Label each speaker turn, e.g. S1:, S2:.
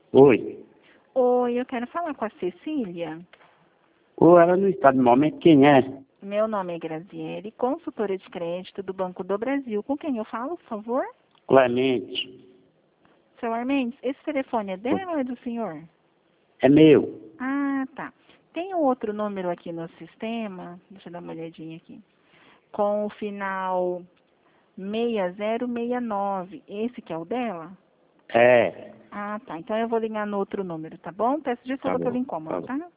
S1: Oi.
S2: Oi, eu quero falar com a Cecília.
S1: Ou ela não está no momento, quem é?
S2: Meu nome é Graziele, consultora de crédito do Banco do Brasil. Com quem eu falo, por favor?
S1: Clemente.
S2: Seu Armendes, esse telefone é dela ou é do senhor?
S1: É meu.
S2: Ah, tá. Tem um outro número aqui no sistema, deixa eu dar uma olhadinha aqui, com o final 6069. Esse que é o dela?
S1: É.
S2: Ah, tá. Então eu vou ligar no outro número, tá bom? Peço
S1: Tá
S2: desculpa pelo
S1: bom.
S2: incômodo, tá?